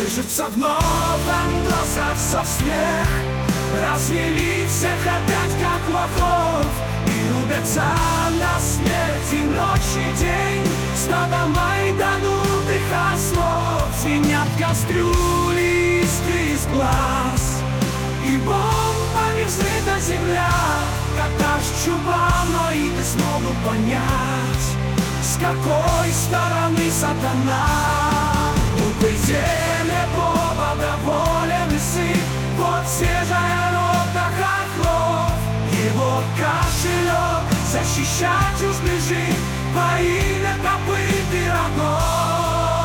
Колышется вновь бросаться в снег. Развели всех опять, как лохов, и рубятся на смерть и ночь и день. Стадо майданутых ослов, звенят кастрюли, искры из глаз, и бомбами взрыта земля. Когда ж чубано, и не смогу понять, с какой стороны сатана. Упредели Бога доволен и сыт, вот свежая рота хохлов. Его кошелек защищать уж бежит во имя копыт и рогов.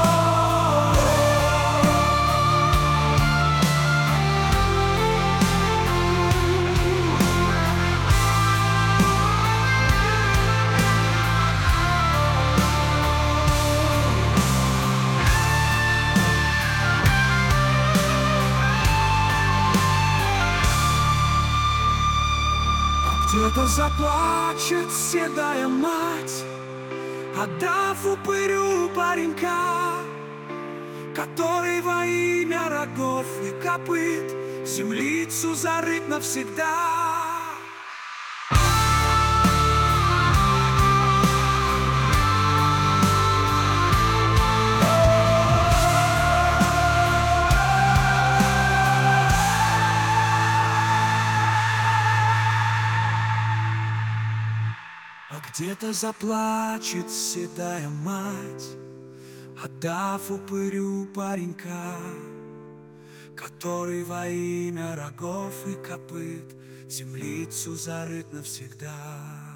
Где-то заплачет седая мать, отдав упырю паренька, который во имя рогов и копыт землицу зарыт навсегда. Где-то заплачет седая мать, отдав упырю паренька, который во имя рогов и копыт землицу зарыт навсегда.